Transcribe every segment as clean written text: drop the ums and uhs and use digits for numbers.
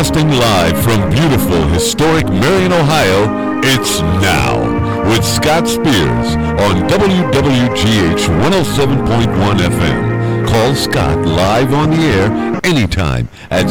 Broadcasting live from beautiful, historic Marion, Ohio, it's Now with Scott Spears on WWGH 107.1 FM. Call Scott live on the air anytime at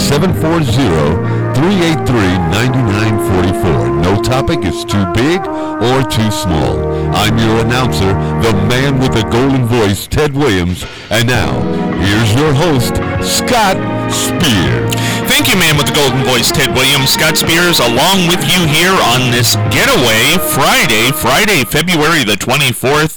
740-383-9944. No topic is too big or too small. I'm your announcer, the man with the golden voice, Ted Williams. And now, here's your host, Scott Spears. Thank you, man with the golden voice, Ted Williams. Scott Spears along with you here on this getaway Friday, February the 24th,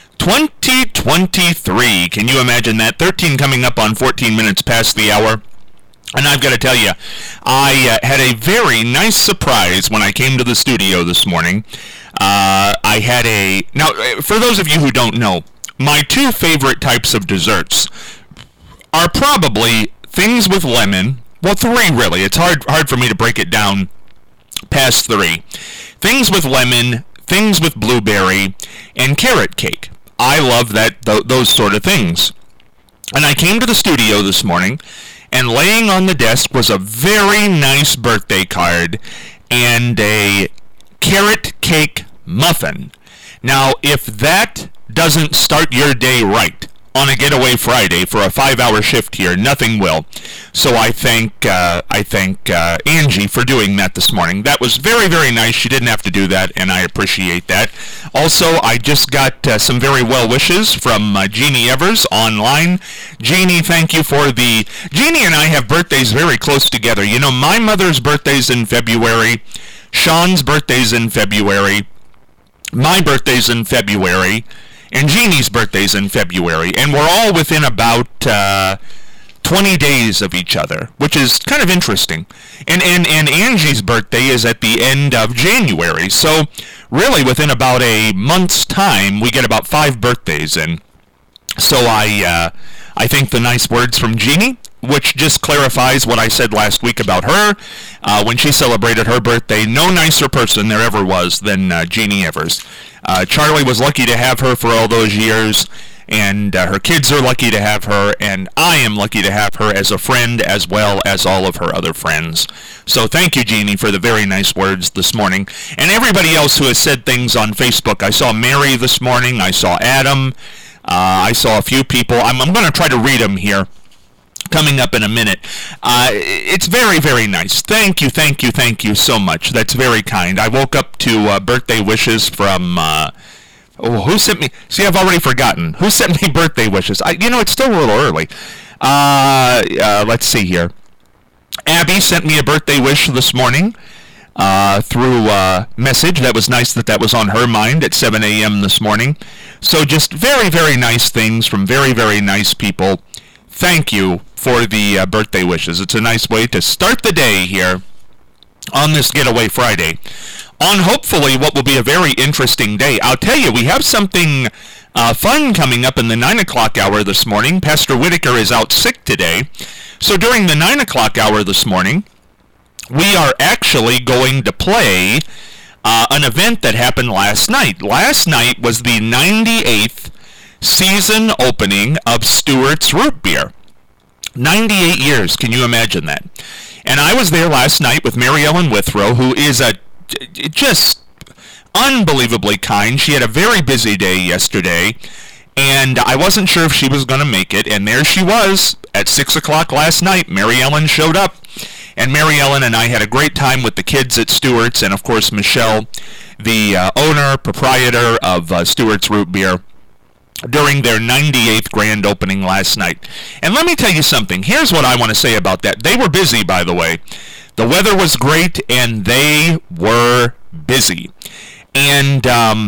2023. Can you imagine that? 13 coming up on 14 minutes past the hour. And I've got to tell you, I had a very nice surprise when I came to the studio this morning. Now, for those of you who don't know, my two favorite types of desserts are probably things with lemon. Well, three really. It's hard for me to break it down past three. Things with lemon, things with blueberry, and carrot cake. I love those sort of things. And I came to the studio this morning, and laying on the desk was a very nice birthday card and a carrot cake muffin. Now, if that doesn't start your day right on a getaway Friday for a 5-hour shift here, nothing will. So I thank Angie for doing that this morning. That was very, very nice. She didn't have to do that, and I appreciate that. Also, I just got some very well wishes from Jeannie Evers online. Jeannie, thank you for Jeannie and I have birthdays very close together. You know, my mother's birthday's in February, Sean's birthday's in February, my birthday's in February, and Jeannie's birthday's in February, and we're all within about 20 days of each other, which is kind of interesting. And Angie's birthday is at the end of January, so really within about a month's time, we get about 5 birthdays in. So I think the nice words from Jeannie, which just clarifies what I said last week about her. When she celebrated her birthday, no nicer person there ever was than Jeannie Evers. Charlie was lucky to have her for all those years, and her kids are lucky to have her, and I am lucky to have her as a friend as well as all of her other friends. So thank you, Jeannie, for the very nice words this morning. And everybody else who has said things on Facebook. I saw Mary this morning. I saw Adam. I saw a few people. I'm going to try to read them here coming up in a minute. It's very, very nice. Thank you so much. That's very kind. I woke up to birthday wishes from, who sent me? See, I've already forgotten. Who sent me birthday wishes? It's still a little early. Let's see here. Abby sent me a birthday wish this morning through message. That was nice that was on her mind at 7 a.m. this morning. So just very, very nice things from very, very nice people. Thank you for the birthday wishes. It's a nice way to start the day here on this Getaway Friday, on hopefully what will be a very interesting day. I'll tell you, we have something fun coming up in the 9 o'clock hour this morning. Pastor Whitaker is out sick today. So during the 9 o'clock hour this morning, we are actually going to play an event that happened last night. Last night was the 98th season opening of Stewart's Root Beer. 98 years, can you imagine that? And I was there last night with Mary Ellen Withrow, who is just unbelievably kind. She had a very busy day yesterday, and I wasn't sure if she was going to make it, and there she was at 6 o'clock last night. Mary Ellen showed up, and Mary Ellen and I had a great time with the kids at Stewart's, and of course Michelle, the owner, proprietor of Stewart's Root Beer, during their 98th grand opening last night. And let me tell you something. Here's what I want to say about that. They were busy, by the way. The weather was great, and they were busy. And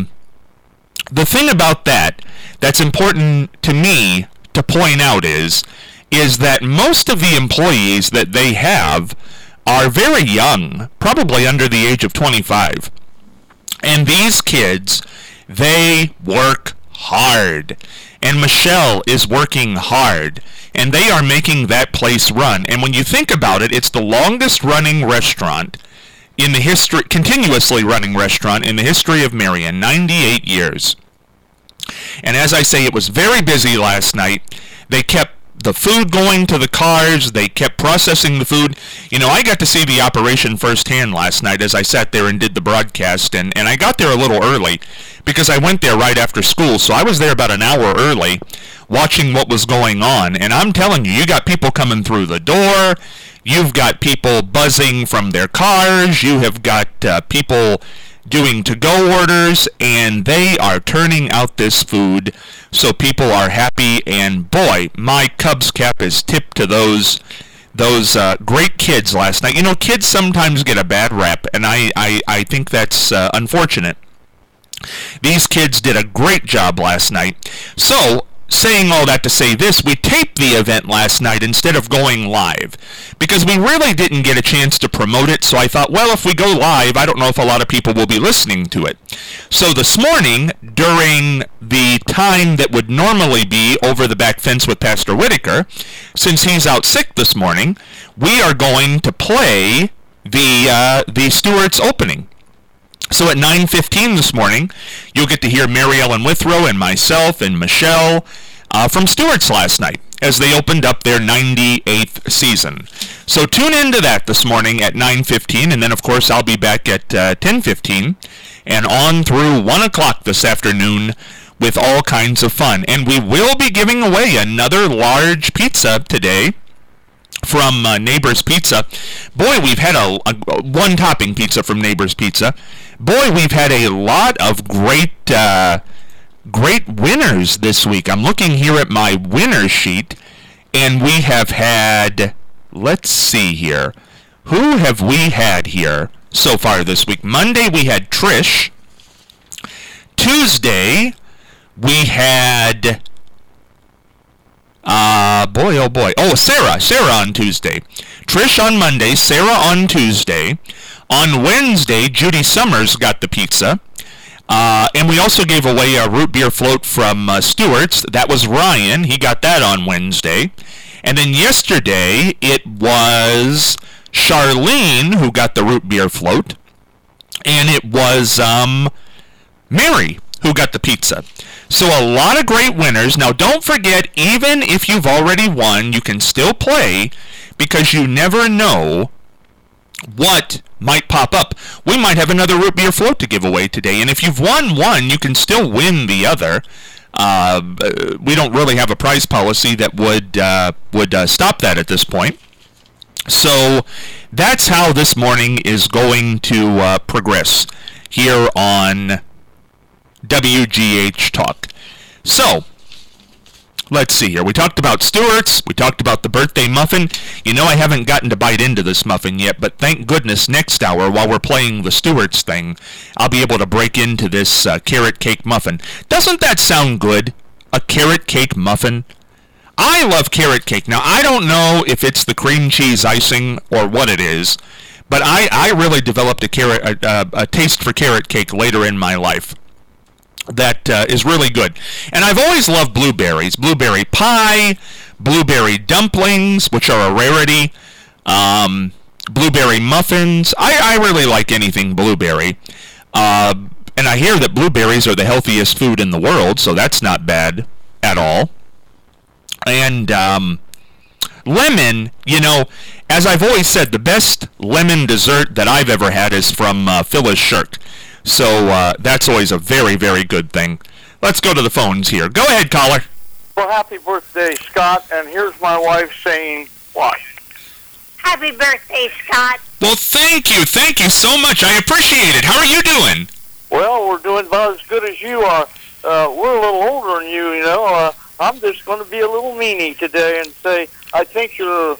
the thing about that's important to me to point out is that most of the employees that they have are very young, probably under the age of 25. And these kids, they work hard, and Michelle is working hard, and they are making that place run. And when you think about it, it's the longest running restaurant in the history, continuously running restaurant in the history of Marion, 98 years. And as I say, it was very busy last night. They kept the food going to the cars. They kept processing the food. You know, I got to see the operation firsthand last night as I sat there and did the broadcast, and I got there a little early because I went there right after school, so I was there about an hour early watching what was going on. And I'm telling you, you got people coming through the door. You've got people buzzing from their cars. You have got people doing to-go orders, and they are turning out this food so people are happy. And boy, my Cubs cap is tipped to those great kids last night. You know, kids sometimes get a bad rap, and I think that's unfortunate. These kids did a great job last night. So, saying all that to say this, we taped the event last night instead of going live because we really didn't get a chance to promote it. So I thought, well, if we go live, I don't know if a lot of people will be listening to it. So this morning, during the time that would normally be over the back fence with Pastor Whitaker, since he's out sick this morning, we are going to play the Stewart's opening. So at 9:15 this morning, you'll get to hear Mary Ellen Withrow and myself and Michelle from Stewart's last night as they opened up their 98th season. So tune into that this morning at 9:15, and then of course I'll be back at 10:15 and on through 1 o'clock this afternoon with all kinds of fun. And we will be giving away another large pizza today from Neighbor's Pizza. Boy, we've had a one-topping pizza from Neighbor's Pizza. Boy, we've had a lot of great winners this week. I'm looking here at my winner sheet, and we have had, let's see here, who have we had here so far this week? Monday, we had Trish. Tuesday, we had... Sarah on Tuesday. Trish on Monday, Sarah on Tuesday. On Wednesday, Judy Summers got the pizza. And we also gave away a root beer float from Stewart's. That was Ryan. He got that on Wednesday. And then yesterday, it was Charlene who got the root beer float. And it was Mary who got the pizza. So a lot of great winners. Now don't forget, even if you've already won, you can still play because you never know what might pop up. We might have another root beer float to give away today, and if you've won one, you can still win the other. We don't really have a prize policy that would stop that at this point. So that's how this morning is going to progress here on WGH Talk. So, let's see here. We talked about Stewart's. We talked about the birthday muffin. You know, I haven't gotten to bite into this muffin yet, but thank goodness next hour, while we're playing the Stewart's thing, I'll be able to break into this carrot cake muffin. Doesn't that sound good? A carrot cake muffin? I love carrot cake. Now, I don't know if it's the cream cheese icing or what it is, but I really developed a taste for carrot cake later in my life. That is really good. And I've always loved blueberries. Blueberry pie, blueberry dumplings, which are a rarity, blueberry muffins. I really like anything blueberry. And I hear that blueberries are the healthiest food in the world, so that's not bad at all. And lemon, you know, as I've always said, the best lemon dessert that I've ever had is from Phyllis Shirk. So that's always a very, very good thing. Let's go to the phones here. Go ahead, caller. Well, happy birthday, Scott. And here's my wife saying what? Happy birthday, Scott. Well, thank you so much. I appreciate it. How are you doing? Well, we're doing about as good as you are. We're a little older than you, you know. I'm just going to be a little meanie today and say I think you're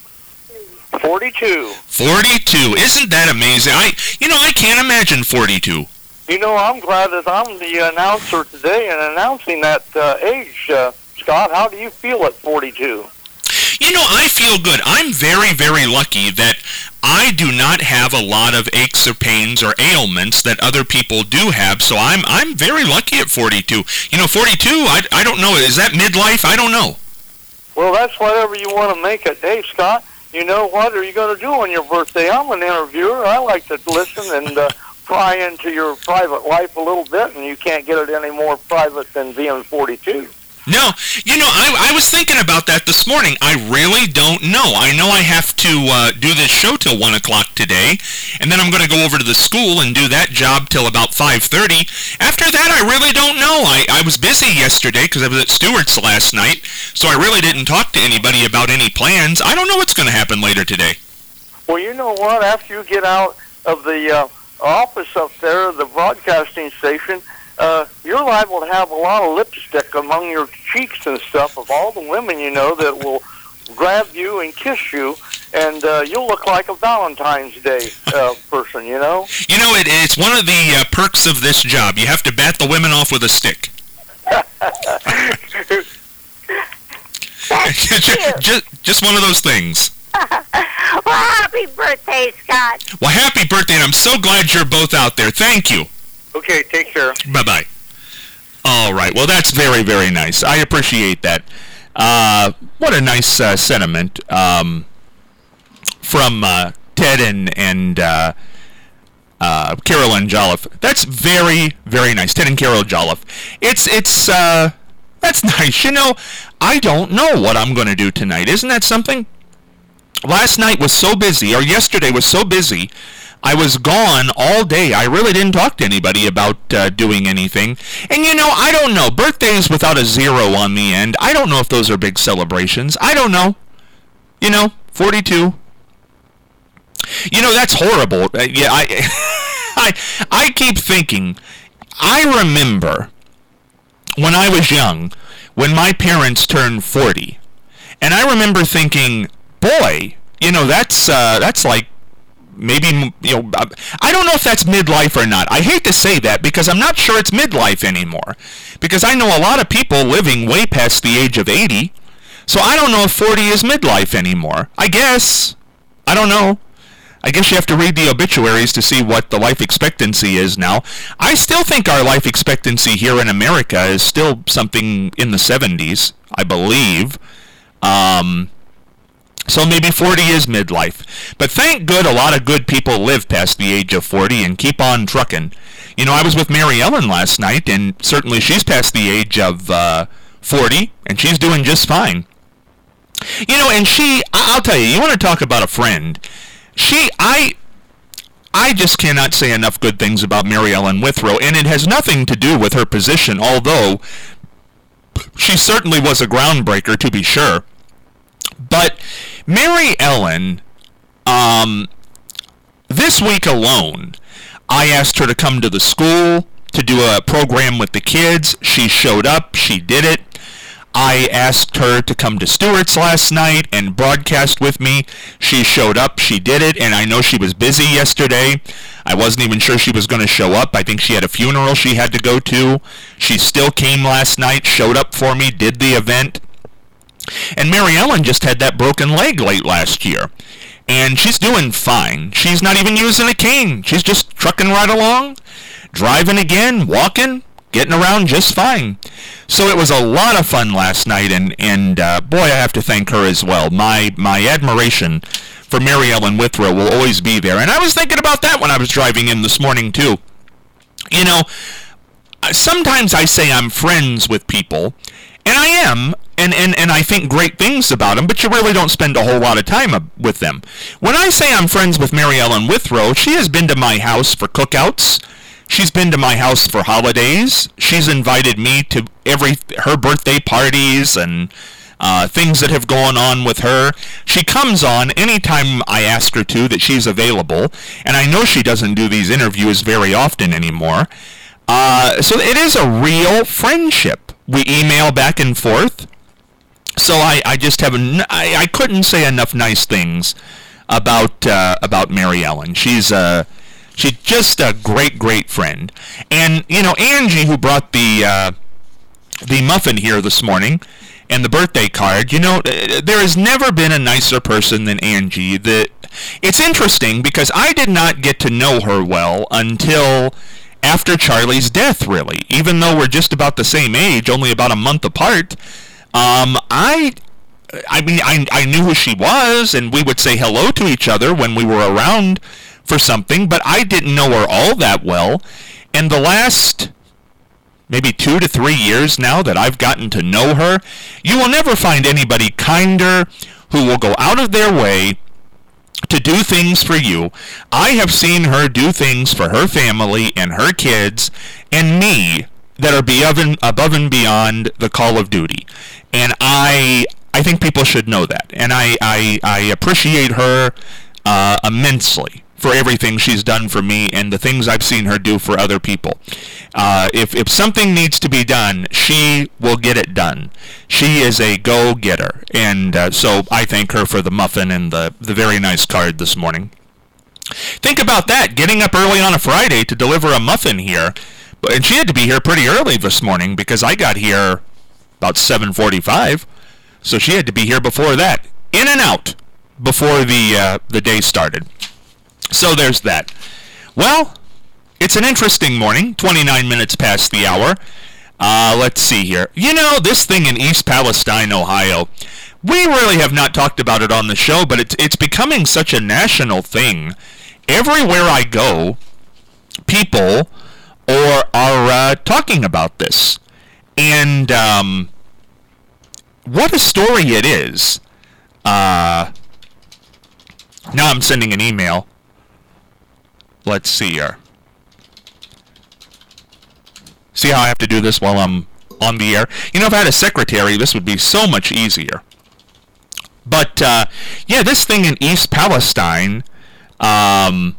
42. 42. Isn't that amazing? I can't imagine 42. You know, I'm glad that I'm the announcer today and announcing that age. Scott, how do you feel at 42? You know, I feel good. I'm very, very lucky that I do not have a lot of aches or pains or ailments that other people do have, so I'm very lucky at 42. You know, 42, I don't know. Is that midlife? I don't know. Well, that's whatever you want to make it. Hey, Scott, you know, what are you going to do on your birthday? I'm an interviewer. I like to listen and pry into your private life a little bit, and you can't get it any more private than being 42. No, I was thinking about that this morning. I really don't know. I know I have to do this show till 1 o'clock today, and then I'm going to go over to the school and do that job till about 5:30. After that, I really don't know. I was busy yesterday because I was at Stewart's last night, so I really didn't talk to anybody about any plans. I don't know what's going to happen later today. Well, you know what? After you get out of the office up there, the broadcasting station, you're liable to have a lot of lipstick among your cheeks and stuff of all the women you know that will grab you and kiss you, and you'll look like a Valentine's Day person, you know? It's one of the perks of this job. You have to bat the women off with a stick. just one of those things. Well, happy birthday, Scott. Well, happy birthday, and I'm so glad you're both out there. Thank you. Okay, take care. Bye-bye. All right. Well, that's very, very nice. I appreciate that. What a nice sentiment from Ted and Carolyn Jolliffe. That's very, very nice. Ted and Carol Jolliffe. That's nice. I don't know what I'm going to do tonight. Isn't that something? Last night was so busy, or yesterday was so busy, I was gone all day. I really didn't talk to anybody about doing anything. And I don't know. Birthdays without a zero on the end, I don't know if those are big celebrations. I don't know. 42. That's horrible. Yeah, I keep thinking, I remember when I was young, when my parents turned 40, and I remember thinking, boy, that's like, maybe, I don't know if that's midlife or not. I hate to say that because I'm not sure it's midlife anymore. Because I know a lot of people living way past the age of 80. So I don't know if 40 is midlife anymore. I guess. I don't know. I guess you have to read the obituaries to see what the life expectancy is now. I still think our life expectancy here in America is still something in the 70s, I believe. So maybe 40 is midlife. But thank good a lot of good people live past the age of 40 and keep on trucking. I was with Mary Ellen last night, and certainly she's past the age of 40, and she's doing just fine. And I'll tell you, you want to talk about a friend. I just cannot say enough good things about Mary Ellen Withrow, and it has nothing to do with her position, although she certainly was a groundbreaker, to be sure. But Mary Ellen, this week alone, I asked her to come to the school to do a program with the kids. She showed up. She did it. I asked her to come to Stewart's last night and broadcast with me. She showed up. She did it. And I know she was busy yesterday. I wasn't even sure she was going to show up. I think she had a funeral she had to go to. She still came last night, showed up for me, did the event. And Mary Ellen just had that broken leg late last year. And she's doing fine. She's not even using a cane. She's just trucking right along, driving again, walking, getting around just fine. So it was a lot of fun last night, and boy, I have to thank her as well. My admiration for Mary Ellen Withrow will always be there. And I was thinking about that when I was driving in this morning, too. Sometimes I say I'm friends with people, and I am, and I think great things about them, but you really don't spend a whole lot of time with them. When I say I'm friends with Mary Ellen Withrow, she has been to my house for cookouts. She's been to my house for holidays. She's invited me to her birthday parties and things that have gone on with her. She comes on anytime I ask her to that she's available, and I know she doesn't do these interviews very often anymore. So it is a real friendship. We email back and forth. So I just have I couldn't say enough nice things about Mary Ellen. She's just a great friend. And Angie, who brought the muffin here this morning and the birthday card, there has never been a nicer person than Angie. It's interesting because I did not get to know her well until after Charlie's death, really. Even though we're just about the same age, only about a month apart, I knew who she was, and we would say hello to each other when we were around for something, but I didn't know her all that well. And the last maybe 2 to 3 years now that I've gotten to know her, you will never find anybody kinder who will go out of their way to do things for you. I have seen her do things for her family and her kids and me that are above and beyond the call of duty. And I think people should know that. And I appreciate her immensely for everything she's done for me and the things I've seen her do for other people. If something needs to be done, she will get it done. She is a go-getter. And so I thank her for the muffin and the very nice card this morning. Think about that, getting up early on a Friday to deliver a muffin here. And she had to be here pretty early this morning because I got here about 7:45. So she had to be here before that. In and out before the day started. So there's that. Well, it's an interesting morning, 29 minutes past the hour. Let's see here. You know, this thing in East Palestine, Ohio, we really have not talked about it on the show, but it's becoming such a national thing. Everywhere I go, people are talking about this. And what a story it is. Now I'm sending an email. Let's see here. See how I have to do this while I'm on the air? You know, if I had a secretary, this would be so much easier. But, yeah, this thing in East Palestine, boy,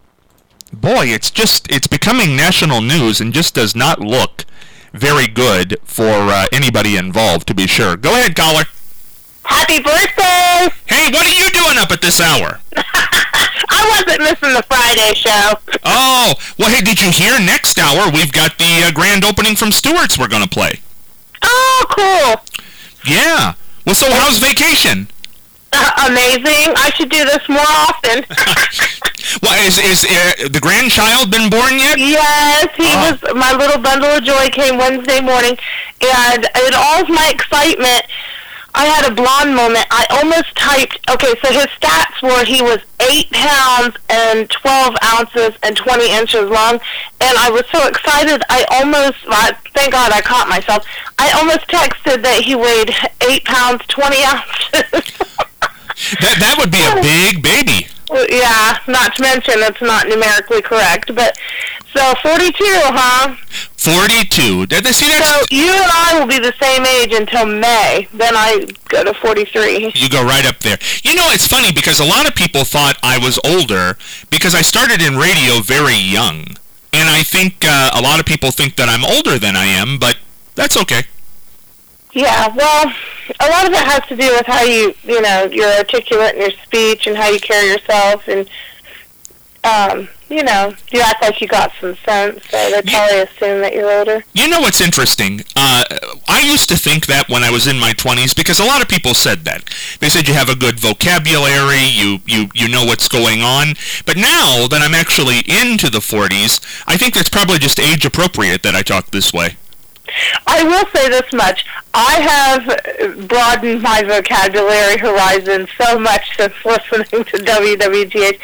it's becoming national news and just does not look very good for anybody involved, to be sure. Go ahead, caller. Happy birthday! Hey, what are you doing up at this hour? I wasn't missing the Friday show. Oh, well, hey, did you hear next hour we've got the grand opening from Stewart's we're going to play? Oh, cool. Yeah. Well, so how's vacation? Amazing. I should do this more often. Well, is the grandchild been born yet? Yes, my little bundle of joy came Wednesday morning, and in all of my excitement, I had a blonde moment. I almost typed, okay, so his stats were he was 8 pounds and 12 ounces and 20 inches long, and I was so excited, thank God I caught myself, I almost texted that he weighed 8 pounds, 20 ounces. That would be a big baby. Yeah, not to mention it's not numerically correct, but so 42, huh? 42. So you and I will be the same age until May. Then I go to 43. You go right up there. You know, it's funny because a lot of people thought I was older because I started in radio very young. And I think a lot of people think that I'm older than I am, but that's okay. Yeah, well, a lot of it has to do with how you're articulate in your speech and how you carry yourself, and, you act like you got some sense, so they probably assume that you're older. You know what's interesting? I used to think that when I was in my 20s, because a lot of people said that. They said you have a good vocabulary, you know what's going on, but now that I'm actually into the 40s, I think it's probably just age appropriate that I talk this way. I will say this much. I have broadened my vocabulary horizon so much since listening to WWGH.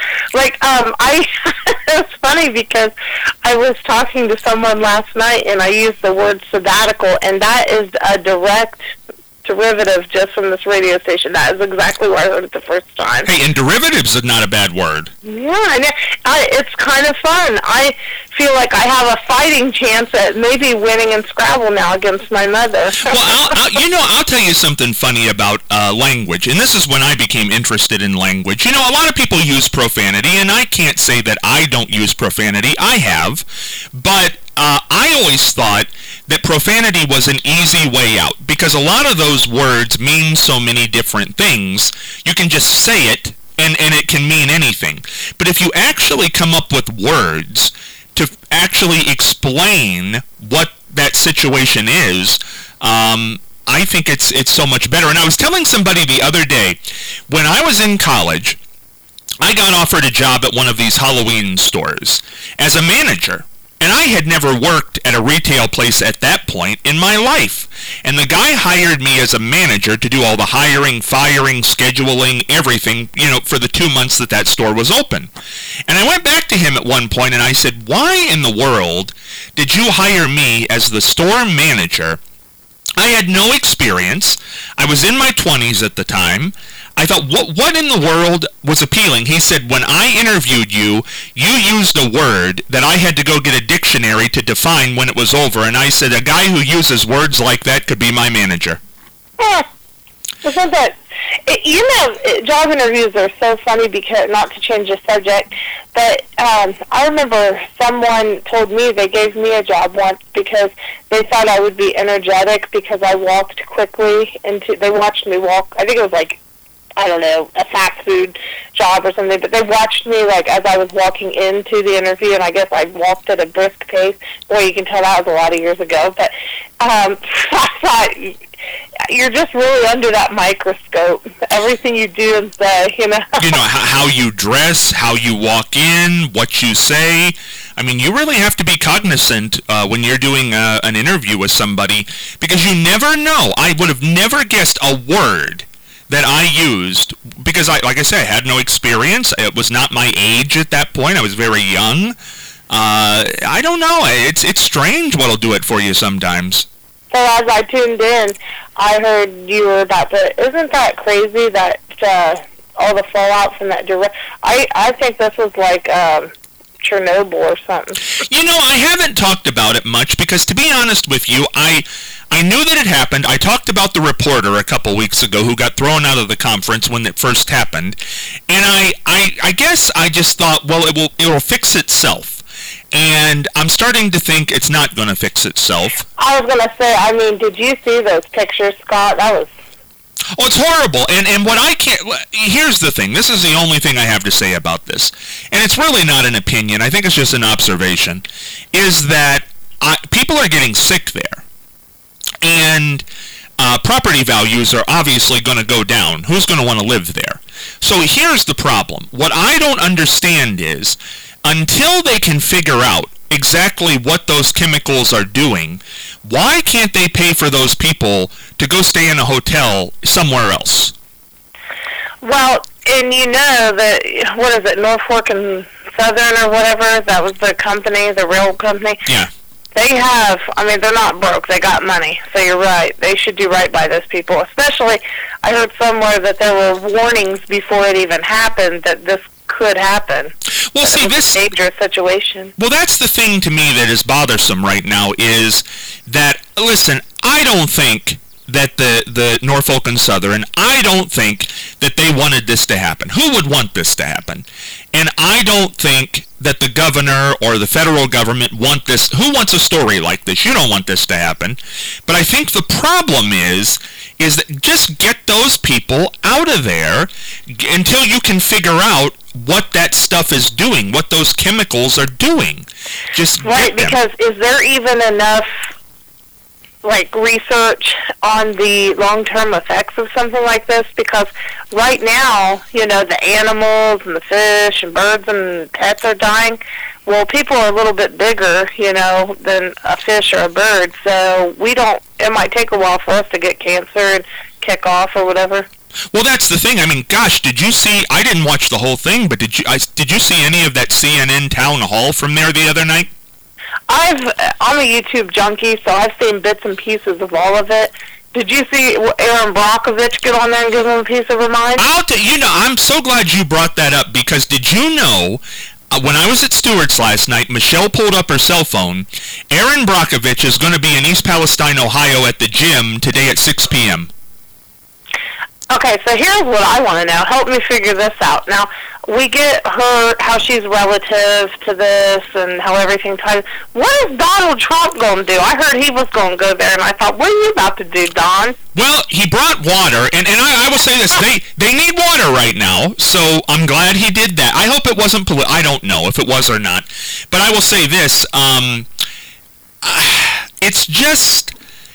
It's funny because I was talking to someone last night and I used the word sabbatical, and that is a direct derivative just from this radio station. That is exactly where I heard it the first time. Hey, and derivatives is not a bad word. Yeah, and it's kind of fun. I feel like I have a fighting chance at maybe winning in Scrabble now against my mother. Well, I'll tell you something funny about language, and this is when I became interested in language. You know, a lot of people use profanity, and I can't say that I don't use profanity. I have, but I always thought that profanity was an easy way out because a lot of those words mean so many different things. You can just say it and it can mean anything. But if you actually come up with words to actually explain what that situation is, I think it's so much better. And I was telling somebody the other day, when I was in college, I got offered a job at one of these Halloween stores as a manager. And I had never worked at a retail place at that point in my life. And the guy hired me as a manager to do all the hiring, firing, scheduling, everything, for the 2 months that store was open. And I went back to him at one point and I said, why in the world did you hire me as the store manager? I had no experience. I was in my 20s at the time. I thought, what in the world was appealing? He said, when I interviewed you, you used a word that I had to go get a dictionary to define when it was over. And I said, a guy who uses words like that could be my manager. Isn't that, job interviews are so funny because, not to change the subject, but I remember someone told me they gave me a job once because they thought I would be energetic because I walked quickly they watched me walk, I think it was like, I don't know, a fast food job or something, but they watched me as I was walking into the interview, and I guess I walked at a brisk pace. Boy, you can tell that was a lot of years ago, but I thought, you're just really under that microscope. Everything you do and say, how you dress, how you walk in, what you say. I mean, you really have to be cognizant when you're doing an interview with somebody, because you never know. I would have never guessed a word that I used, because like I said, I had no experience. It was not my age at that point. I was very young. I don't know. It's strange what'll do it for you sometimes. So as I tuned in, I heard you were about to, isn't that crazy that all the fallout from that I think this was like Chernobyl or something. I haven't talked about it much because, to be honest with you, I knew that it happened. I talked about the reporter a couple weeks ago who got thrown out of the conference when it first happened, and I guess I just thought, well, it'll fix itself. And I'm starting to think it's not going to fix itself. I was going to say, did you see those pictures, Scott? That was... Oh, it's horrible. And what I can't... Here's the thing. This is the only thing I have to say about this. And it's really not an opinion. I think it's just an observation. Is that people are getting sick there. And property values are obviously going to go down. Who's going to want to live there? So here's the problem. What I don't understand is, until they can figure out exactly what those chemicals are doing, why can't they pay for those people to go stay in a hotel somewhere else? Well, and that, what is it, Norfolk and Southern or whatever, that was the company, the rail company? Yeah. They have, they're not broke, they got money, so you're right. They should do right by those people. Especially, I heard somewhere that there were warnings before it even happened that this could happen. Well, see, this a dangerous situation. Well, that's the thing to me that is bothersome right now is that, listen, I don't think that the Norfolk and Southern, I don't think that they wanted this to happen. Who would want this to happen? And I don't think that the governor or the federal government want this. Who wants a story like this? You don't want this to happen. But I think the problem is that just get those people out of there until you can figure out what that stuff is doing, what those chemicals are doing. Just right, because is there even enough research on the long-term effects of something like this? Because right now, the animals and the fish and birds and pets are dying. Well, people are a little bit bigger, than a fish or a bird, so it might take a while for us to get cancer and kick off or whatever. Well, that's the thing. Gosh, did you see, I didn't watch the whole thing, but did you see any of that CNN town hall from there the other night? I'm a YouTube junkie, so I've seen bits and pieces of all of it. Did you see Aaron Brockovich get on there and give him a piece of her mind? I'm so glad you brought that up, because did you know, when I was at Stewart's last night, Michelle pulled up her cell phone. Aaron Brockovich is going to be in East Palestine, Ohio at the gym today at 6 p.m. Okay, so here's what I want to know. Help me figure this out. Now, we get how she's relative to this and how everything ties. What is Donald Trump going to do? I heard he was going to go there, and I thought, what are you about to do, Don? Well, he brought water, and I will say this. They need water right now, so I'm glad he did that. I hope it wasn't I don't know if it was or not. But I will say this. It's just...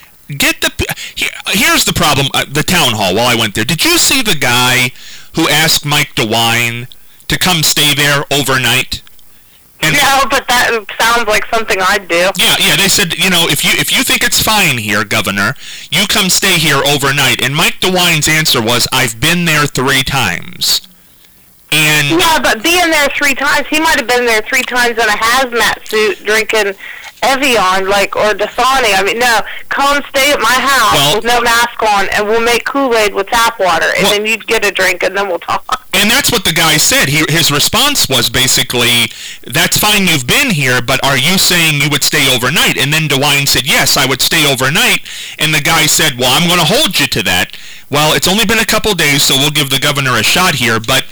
Here's the problem, the town hall while I went there. Did you see the guy who asked Mike DeWine to come stay there overnight? No, but that sounds like something I'd do. Yeah, they said, if you think it's fine here, Governor, you come stay here overnight. And Mike DeWine's answer was, I've been there 3 times. And yeah, but being there 3 times, he might have been there 3 times in a hazmat suit drinking Evian, or Dasani. I mean, no, come stay at my house with no mask on, and we'll make Kool-Aid with tap water, and then you'd get a drink, and then we'll talk. And that's what the guy said. His response was basically, that's fine, you've been here, but are you saying you would stay overnight? And then DeWine said, yes, I would stay overnight. And the guy said, well, I'm going to hold you to that. Well, it's only been a couple days, so we'll give the governor a shot here. But,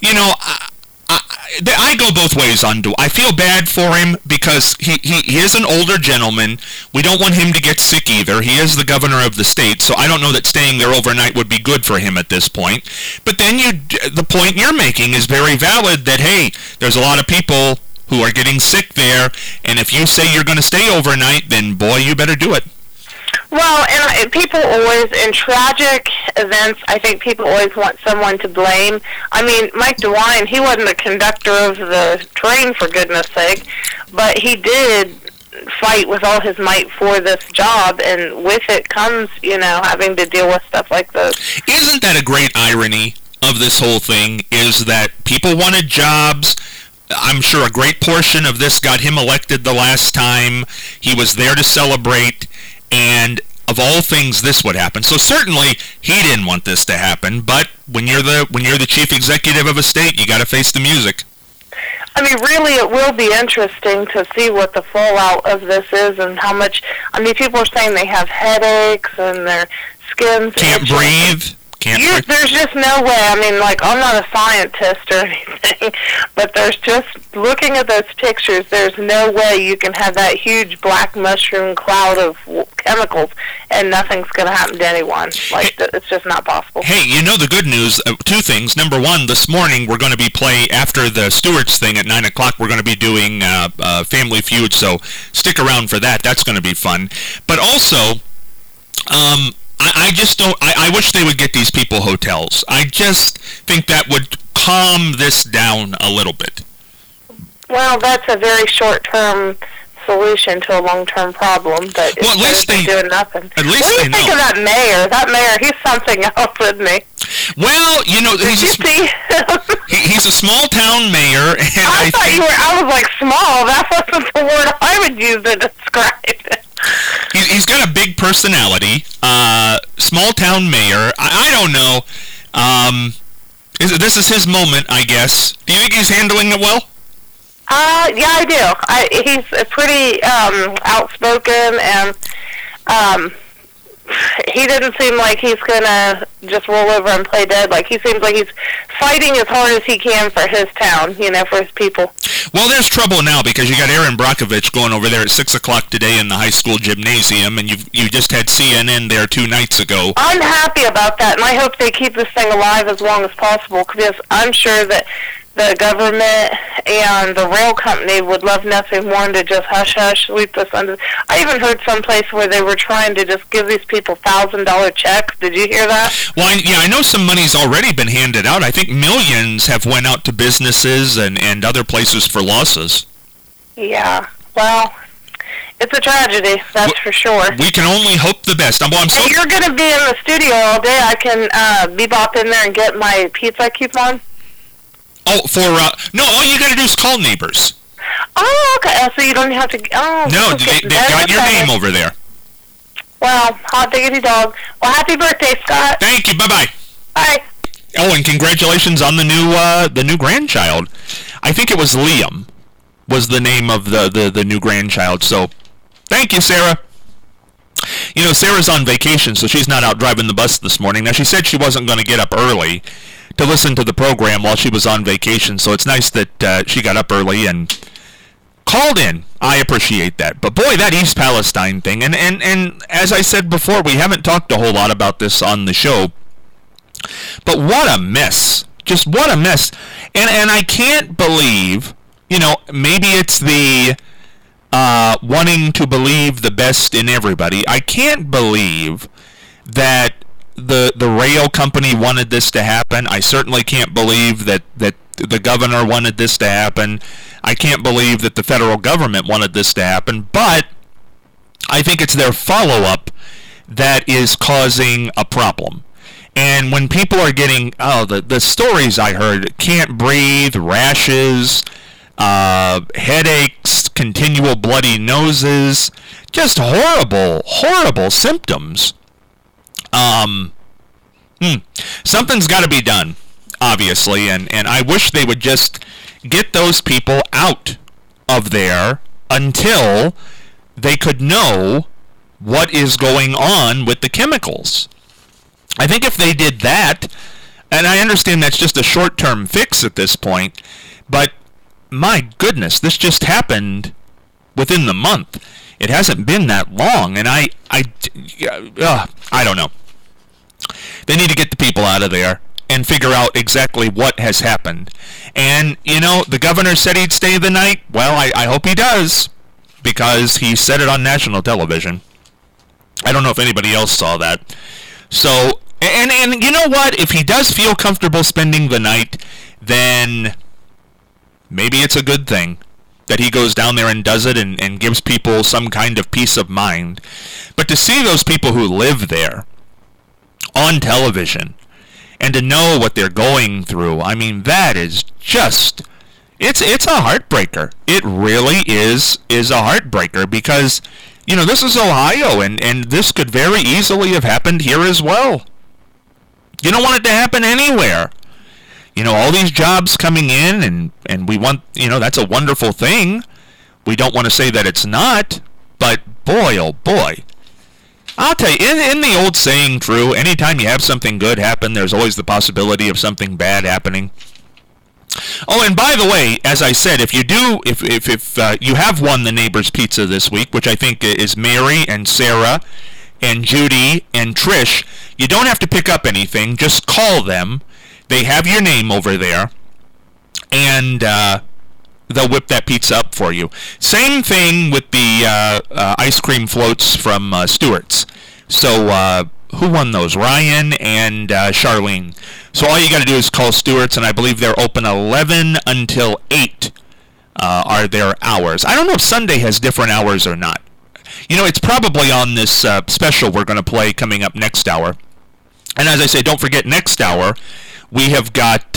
I go both ways on DeWine. I feel bad for him because he is an older gentleman. We don't want him to get sick either. He is the governor of the state, so I don't know that staying there overnight would be good for him at this point. But then the point you're making is very valid that, hey, there's a lot of people who are getting sick there, and if you say you're going to stay overnight, then, boy, you better do it. Well, and people always, in tragic events, I think people always want someone to blame. I mean, Mike DeWine, he wasn't the conductor of the train, for goodness sake, but he did fight with all his might for this job, and with it comes, having to deal with stuff like this. Isn't that a great irony of this whole thing, is that people wanted jobs? I'm sure a great portion of this got him elected the last time. He was there to celebrate. And of all things, this would happen. So certainly he didn't want this to happen. But when you're the chief executive of a state, you got to face the music. I mean, really, it will be interesting to see what the fallout of this is and how much. I mean, people are saying they have headaches and their skin's can't breathe. There's just no way. I mean, I'm not a scientist or anything, but there's just, looking at those pictures, there's no way you can have that huge black mushroom cloud of chemicals and nothing's going to happen to anyone. It's just not possible. Hey, the good news, 2 things. Number 1, this morning we're going to be after the Stewart's thing at 9 o'clock, we're going to be doing Family Feud, so stick around for that. That's going to be fun. But also, I just don't. I wish they would get these people hotels. I just think that would calm this down a little bit. Well, that's a very short-term solution to a long-term problem. But at least they doing nothing. At least what do you think of that mayor? That mayor, he's something else, isn't he? Well, he's a small-town mayor. And I was like, small. That wasn't the word I would use to describe it. He's got a big personality. Small-town mayor. I don't know. This is his moment, I guess. Do you think he's handling it well? Yeah, I do. He's pretty outspoken, and he doesn't seem like he's gonna just roll over and play dead. He seems like he's fighting as hard as he can for his town, for his people. Well, there's trouble now because you got Aaron Brockovich going over there at 6 o'clock today in the high school gymnasium, and you just had CNN there 2 nights ago. I'm happy about that, and I hope they keep this thing alive as long as possible, because I'm sure that the government and the rail company would love nothing more than to just hush-hush, sweep this under. I even heard someplace where they were trying to just give these people $1,000 checks. Did you hear that? Well, I know some money's already been handed out. I think millions have went out to businesses and other places for losses. Yeah, well, it's a tragedy, that's for sure. We can only hope the best. Hey, you're going to be in the studio all day. I can bebop in there and get my pizza coupon. Oh, no, all you got to do is call Neighbors. Oh, okay. So you don't have to... Oh, no, okay. They've got your name over there. Well, hot diggity dog. Well, happy birthday, Scott. Thank you. Bye-bye. Bye. Oh, and congratulations on the new grandchild. I think it was Liam was the name of the new grandchild. So, thank you, Sarah. Sarah's on vacation, so she's not out driving the bus this morning. Now, she said she wasn't going to get up early to listen to the program while she was on vacation, so it's nice that she got up early and called in. I appreciate that. But boy, that East Palestine thing, and as I said before, we haven't talked a whole lot about this on the show, but what a mess. Just what a mess. And I can't believe, maybe it's the wanting to believe the best in everybody. I can't believe that the rail company wanted this to happen. I certainly can't believe that the governor wanted this to happen. I can't believe that the federal government wanted this to happen. But I think it's their follow-up that is causing a problem. And when people are getting, the stories I heard, can't breathe, rashes, headaches, continual bloody noses, just horrible symptoms. Something's got to be done, obviously, and I wish they would just get those people out of there until they could know what is going on with the chemicals. I think if they did that, and I understand that's just a short-term fix at this point, but my goodness, this just happened within the month. It hasn't been that long, and I don't know. They need to get the people out of there and figure out exactly what has happened. And, the governor said he'd stay the night. Well, I hope he does, because he said it on national television. I don't know if anybody else saw that. So, and you know what? If he does feel comfortable spending the night, then maybe it's a good thing that he goes down there and does it and gives people some kind of peace of mind. But to see those people who live there on television and to know what they're going through, I mean, that is just, it's a heartbreaker. It really is a heartbreaker, because this is Ohio, and this could very easily have happened here as well. You don't want it to happen anywhere. All these jobs coming in, and we want, that's a wonderful thing. We don't want to say that it's not, but boy, oh boy. I'll tell you, in the old saying, true, anytime you have something good happen, there's always the possibility of something bad happening. Oh, and by the way, as I said, if you have won the Neighbor's Pizza this week, which I think is Mary and Sarah and Judy and Trish, you don't have to pick up anything. Just call them. They have your name over there, and they'll whip that pizza up for you. Same thing with the ice cream floats from Stewart's. So who won those? Ryan and Charlene. So all you got to do is call Stewart's, and I believe they're open 11 until 8 are their hours. I don't know if Sunday has different hours or not. It's probably on this special we're going to play coming up next hour. And as I say, don't forget, next hour we have got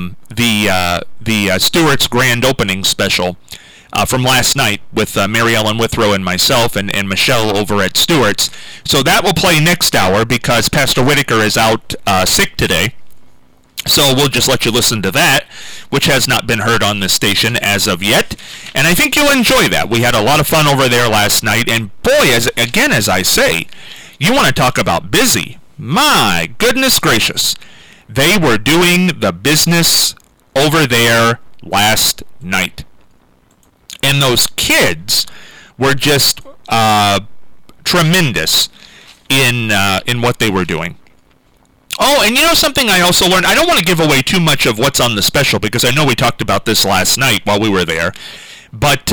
the Stewart's grand opening special from last night with Mary Ellen Withrow and myself and Michelle over at Stewart's. So that will play next hour because Pastor Whitaker is out sick today. So we'll just let you listen to that, which has not been heard on this station as of yet. And I think you'll enjoy that. We had a lot of fun over there last night. And boy, as I say, you want to talk about busy. My goodness gracious. They were doing the business over there last night. And those kids were just tremendous in what they were doing. Oh, and something I also learned, I don't want to give away too much of what's on the special because I know we talked about this last night while we were there, but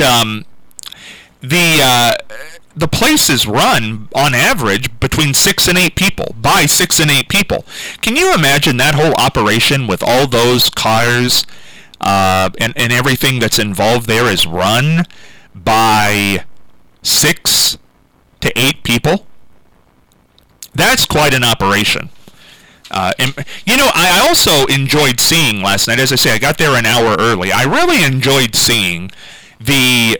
the place is run, on average, between 6 and 8 people, by 6 and 8 people. Can you imagine that whole operation with all those cars and everything that's involved there is run by 6 to 8 people? That's quite an operation. I also enjoyed seeing last night, as I say, I got there an hour early. I really enjoyed seeing the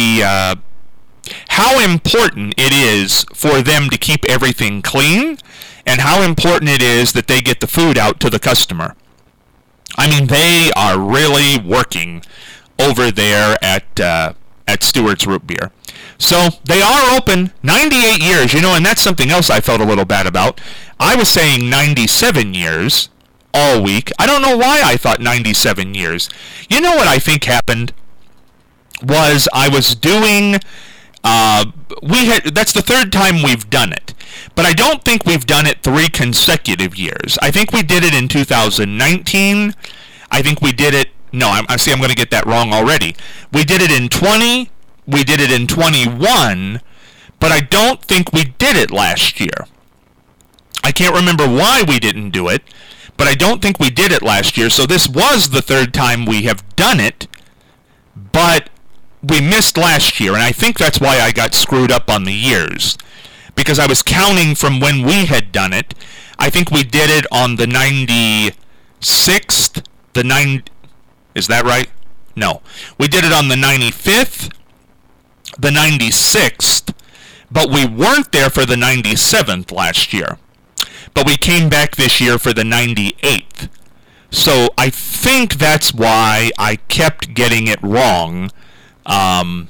how important it is for them to keep everything clean and how important it is that they get the food out to the customer. I mean, they are really working over there at Stewart's Root Beer. So they are open 98 years, and that's something else I felt a little bad about. I was saying 97 years all week. I don't know why I thought 97 years. You know what I think happened was I was doing, that's the third time we've done it. But I don't think we've done it 3 consecutive years. I think we did it in 2019. I think we did it, no, I'm going to get that wrong already. We did it in 20. We did it in 21, but I don't think we did it last year. I can't remember why we didn't do it, but I don't think we did it last year. So this was the third time we have done it, but we missed last year, and I think that's why I got screwed up on the years, because I was counting from when we had done it. I think we did it on the 96th, is that right? No. We did it on the 95th, the 96th, but we weren't there for the 97th last year. But we came back this year for the 98th. So I think that's why I kept getting it wrong all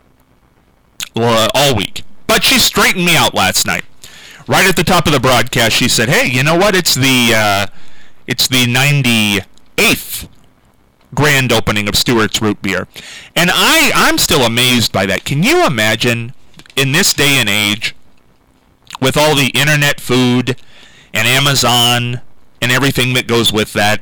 week. But she straightened me out last night. Right at the top of the broadcast, she said, "Hey, you know what? It's the 98th grand opening of Stewart's Root Beer." And I'm still amazed by that. Can you imagine, in this day and age, with all the internet food and Amazon and everything that goes with that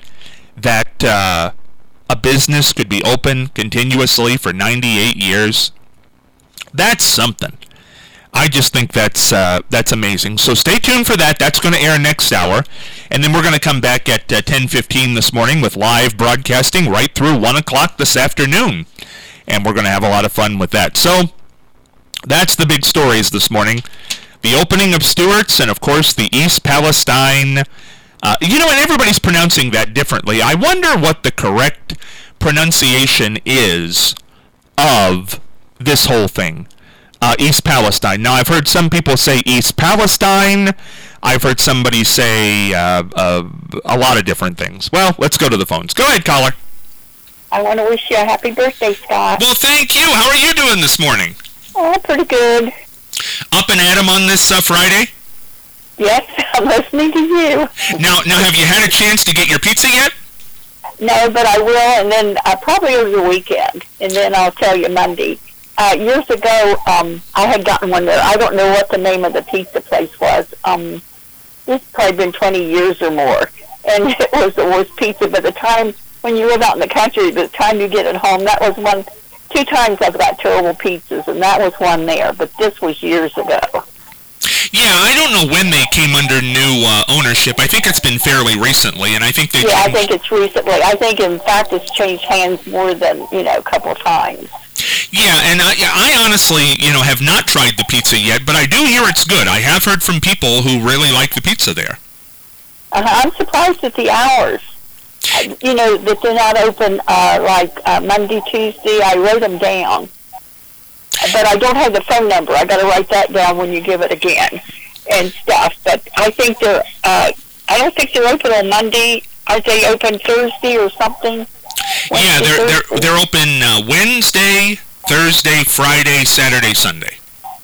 a business could be open continuously for 98 years? That's something. I just think that's amazing. So stay tuned for that. That's going to air next hour. And then we're going to come back at 10:15 this morning with live broadcasting right through 1 o'clock this afternoon. And we're going to have a lot of fun with that. So that's the big stories this morning. The opening of Stewart's, and of course the East Palestine. And everybody's pronouncing that differently. I wonder what the correct pronunciation is of this whole thing. East Palestine. Now, I've heard some people say East Palestine. I've heard somebody say a lot of different things. Well, let's go to the phones. Go ahead, caller. I want to wish you a happy birthday, Scott. Well, thank you. How are you doing this morning? Oh, pretty good. Up and at 'em on this Friday? Yes, I'm listening to you. Now, have you had a chance to get your pizza yet? No, but I will, and then probably over the weekend, and then I'll tell you Monday. Years ago, I had gotten one there. I don't know what the name of the pizza place was. It's probably been 20 years or more, and it was the worst pizza. But the time when you live out in the country, the time you get it home, that was one. 2 times I've got terrible pizzas, and that was one there. But this was years ago. Yeah, I don't know when they came under new ownership. I think it's been fairly recently, and I think they. Yeah, I think it's recently. I think, in fact, it's changed hands more than a couple of times. Yeah, and I honestly, have not tried the pizza yet, but I do hear it's good. I have heard from people who really like the pizza there. I'm surprised at the hours. That they're not open Monday, Tuesday. I wrote them down, but I don't have the phone number. I got to write that down when you give it again and stuff. But I think they're. I don't think they're open on Monday. Aren't they open Thursday or something? Yeah, they're open Wednesday, Thursday, Friday, Saturday, Sunday.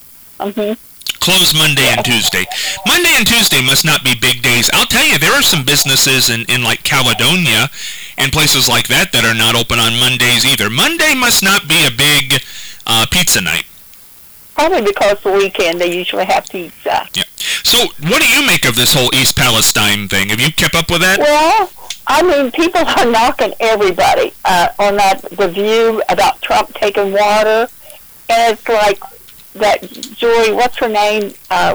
Closed Monday and Tuesday. Monday and Tuesday must not be big days. I'll tell you, there are some businesses in like Caledonia and places like that are not open on Mondays either. Monday must not be a big pizza night. Probably because the weekend they usually have pizza. Yeah. So what do you make of this whole East Palestine thing? Have you kept up with that? Well, I mean, people are knocking everybody on the View about Trump taking water. And it's like that Joy, what's her name?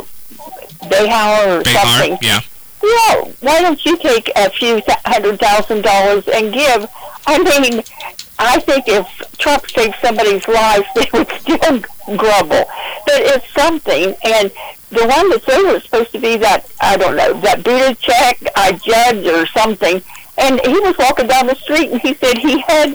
Behar or something. Yeah. Yeah, why don't you take a few $100,000 and give? I mean, I think if Trump saved somebody's life, they would still grumble. But it's something, and the one that's over is supposed to be that, I don't know, that Buttigieg, a judge or something, and he was walking down the street, and he said he had,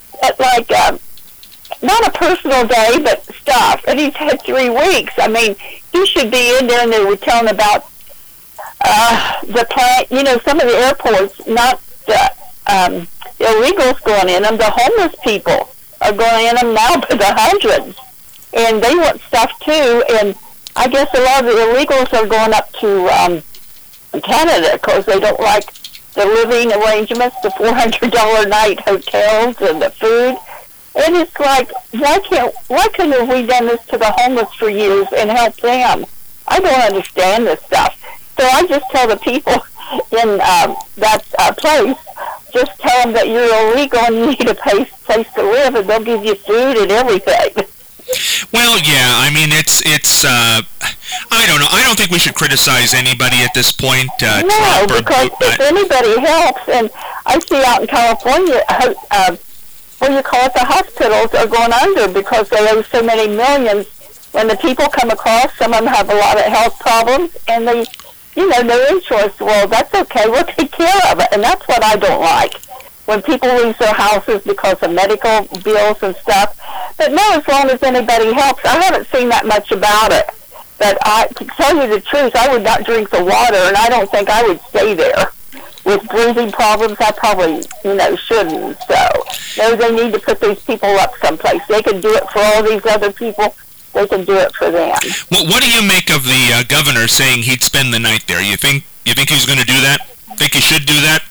not a personal day, but stuff, and he's had 3 weeks. I mean, he should be in there, and they were telling about the plant, some of the airports, not the illegals going in them, the homeless people are going in them now by the hundreds, and they want stuff too, and I guess a lot of the illegals are going up to Canada because they don't like the living arrangements, the $400 a night hotels and the food. And it's like, why couldn't have we done this to the homeless for years and helped them? I don't understand this stuff. So I just tell the people in that place, just tell them that you're illegal and you need a place to live, and they'll give you food and everything. Well, yeah, I mean, it's I don't know. I don't think we should criticize anybody at this point. No, because if anybody helps, and I see out in California, what do you call it, the hospitals are going under because they owe so many millions. When the people come across, some of them have a lot of health problems, and they, no insurance. Well, that's okay. We'll take care of it, and that's what I don't like. When people lose their houses because of medical bills and stuff. But no, as long as anybody helps. I haven't seen that much about it. But to tell you the truth, I would not drink the water, and I don't think I would stay there. With breathing problems, I probably, shouldn't. So, no, they need to put these people up someplace. They can do it for all these other people. They can do it for them. Well, what do you make of the governor saying he'd spend the night there? You think he's going to do that? Think he should do that?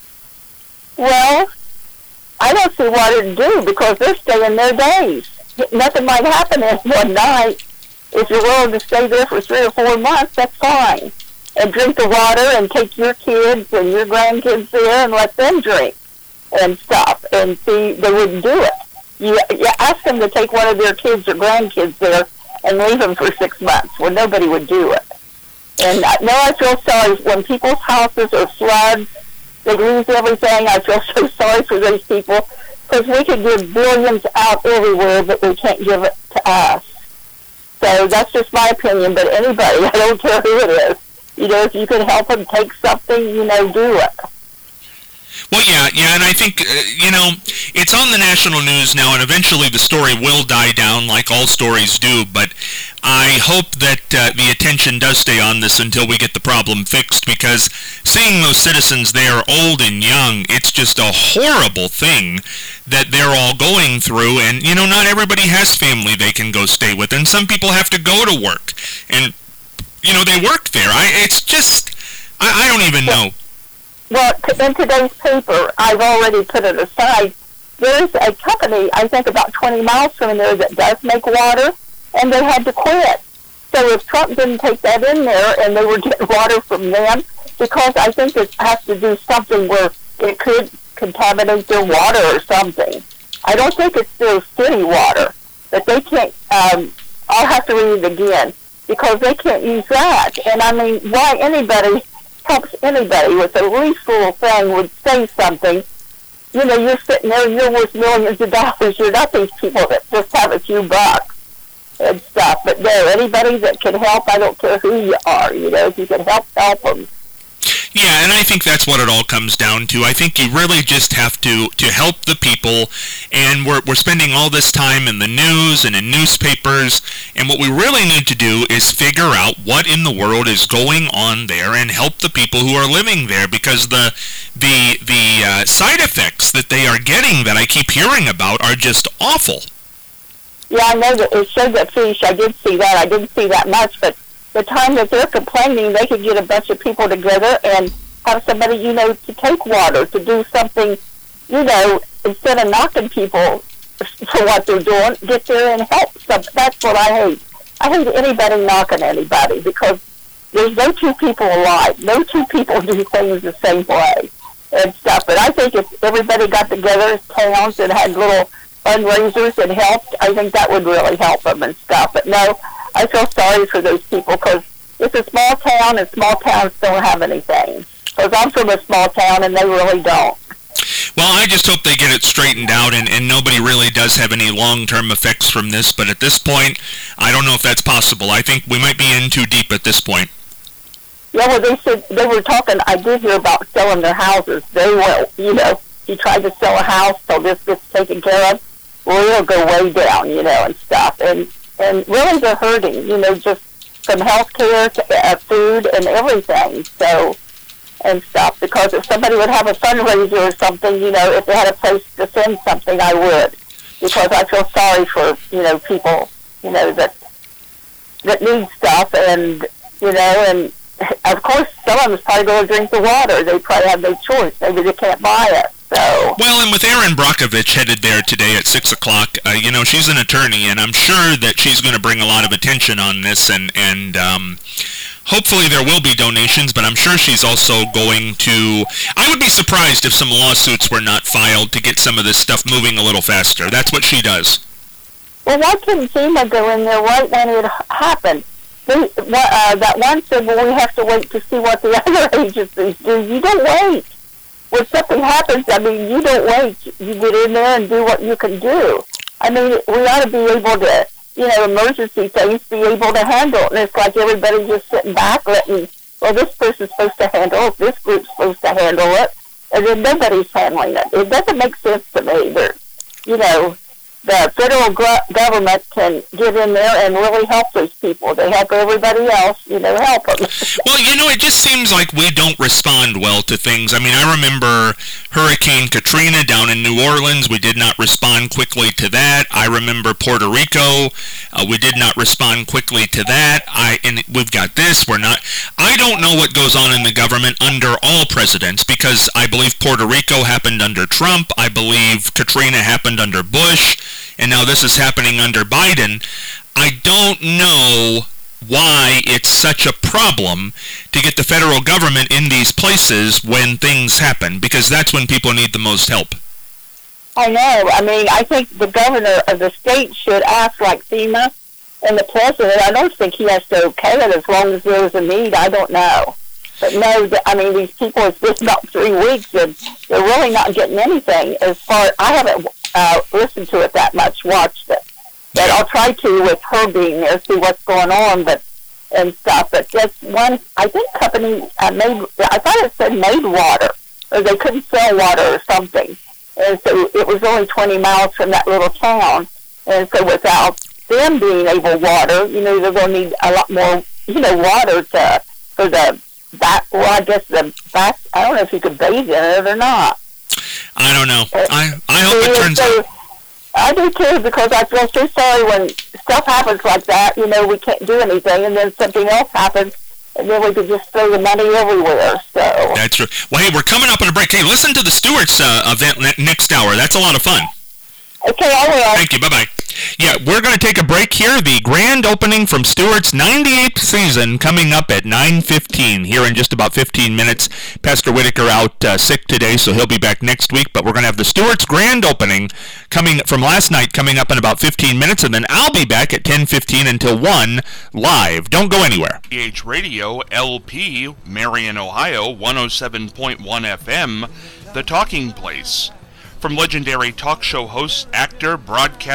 Well, I don't see what it'd do because they're staying there days. Nothing might happen in one night. If you're willing to stay there for 3 or 4 months, that's fine. And drink the water and take your kids and your grandkids there and let them drink and stuff. And see, they wouldn't do it. You ask them to take one of their kids or grandkids there and leave them for 6 months. Well, nobody would do it. And now I feel sorry when people's houses are floods. They lose everything. I feel so sorry for those people because we could give billions out everywhere, but we can't give it to us. So that's just my opinion. But anybody, I don't care who it is, if you can help them take something, do it. Well, yeah, and I think, it's on the national news now, and eventually the story will die down like all stories do, but I hope that the attention does stay on this until we get the problem fixed, because seeing those citizens there, old and young, it's just a horrible thing that they're all going through, and, not everybody has family they can go stay with, and some people have to go to work, and, they work there. I don't even know. Well, in today's paper, I've already put it aside. There's a company, I think about 20 miles from there, that does make water, and they had to quit. So if Trump didn't take that in there and they were getting water from them, because I think it has to do something where it could contaminate their water or something. I don't think it's their city water, but they can't, I'll have to read it again, because they can't use that. And I mean, why anybody helps anybody with the least little thing would say something. You're sitting there, you're worth millions of dollars. You're not these people that just have a few bucks and stuff. But no, anybody that can help, I don't care who you are, if you can help them. Yeah, and I think that's what it all comes down to. I think you really just have to help the people, and we're spending all this time in the news and in newspapers, and what we really need to do is figure out what in the world is going on there and help the people who are living there, because the side effects that they are getting that I keep hearing about are just awful. Yeah, I know that it showed that fish. I did see that. I didn't see that much, but the time that they're complaining, they could get a bunch of people together and have somebody, to take water, to do something, instead of knocking people for what they're doing, get there and help. So that's what I hate. I hate anybody knocking anybody, because there's no two people alike. No two people do things the same way and stuff. But I think if everybody got together as towns and had little fundraisers and helped, I think that would really help them and stuff. But no, I feel sorry for those people, because it's a small town, and small towns don't have anything. Because I'm from a small town, and they really don't. Well, I just hope they get it straightened out, and nobody really does have any long-term effects from this. But at this point, I don't know if that's possible. I think we might be in too deep at this point. Yeah, well, they were talking, I did hear about selling their houses. They went, you tried to sell a house till this gets taken care of, well, it'll go way down, and stuff. And really they're hurting, just from health care to food and everything, so, and stuff. Because if somebody would have a fundraiser or something, if they had a place to send something, I would. Because I feel sorry for, people, that need stuff, and, and of course some of them probably go and drink the water. They probably have no choice. Maybe they can't buy it. So. Well, and with Erin Brockovich headed there today at 6 o'clock, she's an attorney, and I'm sure that she's going to bring a lot of attention on this, and hopefully there will be donations, but I'm sure she's also going to... I would be surprised if some lawsuits were not filed to get some of this stuff moving a little faster. That's what she does. Well, why couldn't FEMA go in there right when it happened? that one said, well, we have to wait to see what the other agencies do. You don't wait. When something happens, I mean, you don't wait. You get in there and do what you can do. I mean, we ought to be able to, emergency things, be able to handle it. And it's like everybody just sitting back letting, well, this person's supposed to handle it, this group's supposed to handle it, and then nobody's handling it. It doesn't make sense to me that, the federal government can get in there and really help those people. They help everybody else, help them. Well, it just seems like we don't respond well to things. I mean, I remember Hurricane Katrina down in New Orleans. We did not respond quickly to that. I remember Puerto Rico. We did not respond quickly to that. And we've got this. I don't know what goes on in the government under all presidents, because I believe Puerto Rico happened under Trump. I believe Katrina happened under Bush. And now this is happening under Biden. I don't know why it's such a problem to get the federal government in these places when things happen, because that's when people need the most help. I know. I mean, I think the governor of the state should act like FEMA, and the president, I don't think he has to okay it as long as there's a need. I don't know. But no, I mean, these people, it's been about 3 weeks, and they're really not getting anything. I haven't listened to it that much, watched it. But I'll try to with her being there, see what's going on, and stuff. But just one, I think company I thought it said made water, or they couldn't sell water or something. And so it was only 20 miles from that little town. And so without them being able to water, they're going to need a lot more, water for the back. Well, I guess the back, I don't know if you could bathe in it or not. I don't know. I hope it turns out. I do too, because I feel so sorry when stuff happens like that. We can't do anything, and then something else happens, and then we could just throw the money everywhere. So that's true. Well, hey, we're coming up on a break. Hey, listen to the Stewart's event next hour. That's a lot of fun. Okay, I will. Thank you. Bye-bye. Yeah, we're going to take a break here. The grand opening from Stewart's 98th season coming up at 9:15 here in just about 15 minutes. Pastor Whitaker out sick today, so he'll be back next week. But we're going to have the Stewart's grand opening coming from last night coming up in about 15 minutes, and then I'll be back at 10:15 until 1 live. Don't go anywhere. GH Radio, LP, Marion, Ohio, 107.1 FM, The Talking Place. From legendary talk show host, actor, broadcaster,